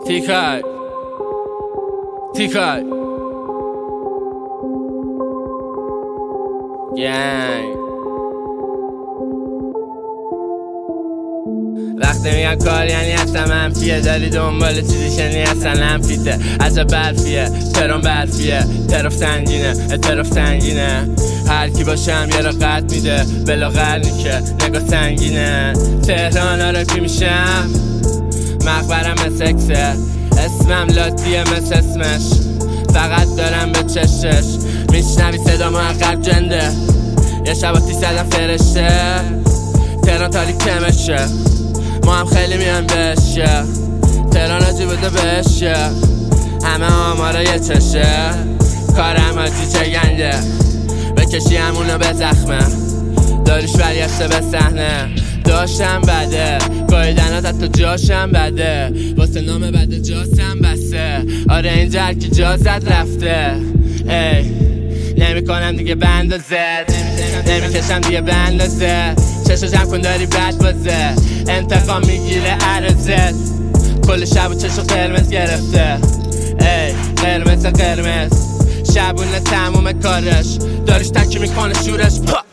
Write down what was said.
تیکای گنگ وقتی میگم کار یعنی اصلا منفیه، داری دنبال چیزی شنی اصلا ننفیته. عجب برفیه ترام برفیه، طرف سنگینه هر کی باشم یه را قد میده بلا قرنی که نگاه سنگینه. تهران آرپی میشم مقبرم سکسه، اسمم لاتیه مثل اسمش، فقط دارم به چشش. میشنوی صدا محقق جنده، یه شباتی زدم فرشته. تهران تاریک کمشه، ما هم خیلی میان بشه. تهران آجی بوده بشه، همه آمارا یه چشه. کارم آجی چه گنده، بکشی همونو به زخمه. داریش برگشته به صحنه، داشتم بده گایدنات حتی جاشم بده. واسه نام بده جاسم بسته، آره اینجا هرکی جا زد رفته. ای نمی کنم دیگه بندازه، نمی دیگه بندازه. چشو جمع کن داری بد بازه، انتقام میگیره عرضت. کل شب و چشو قرمز گرفته، ای قرمز شبونه تموم کارش. داریش تکی میکنه شورش